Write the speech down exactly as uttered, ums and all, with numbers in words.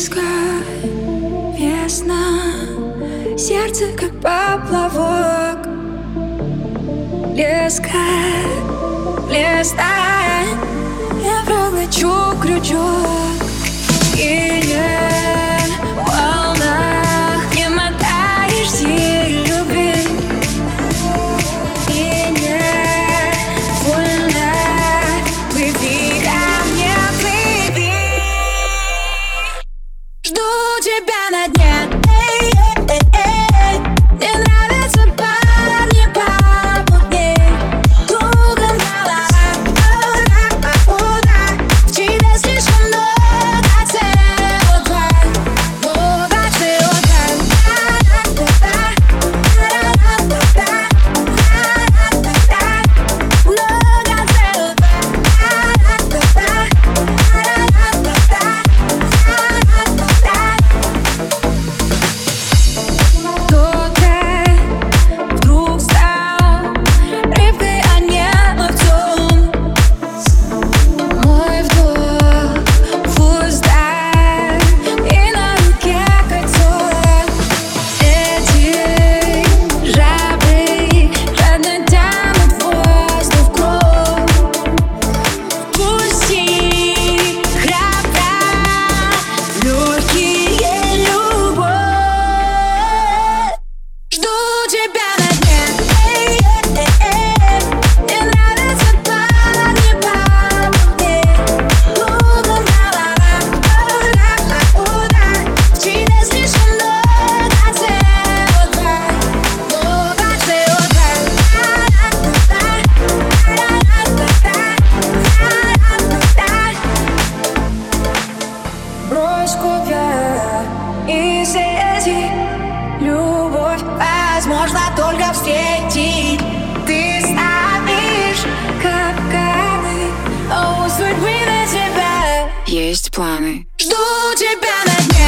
Близко весна, сердце как поплавок. Леска, листая, я проглочу крючок. И не в волнах не мотаешься любви, и не больно. Плыви ко мне, плыви. Жду тебя на дне. Эй, эй, эй, эй. Мне нравятся парни побудней. Кругом голова, о-да, о-да. В тебе слишком много си о два. Много си о два. Да-да-да-да, да-да-да-да, да-да-да-да. Много си о два. Да-да-да-да, да-да-да-да. Кто-то вдруг стал рыбкой, а не ловцом. Мой вдох в устах и на руке кольцо. Эти жабы жадно тянут воздух в кровь. Пусти храбра в легкие любовь. Жду тебя на дне. Эй, эй, эй. Мне нравятся парни побудней. Кругом голова, о-да, о-да. В тебе слишком много си о два. Много си о два. Да-да-да-да, да-да-да-да. Брось копья и сети. Любовь возможно только встретить. Ты ставишь капканы, а у судьбы на тебя Есть планы. жду тебя на дне.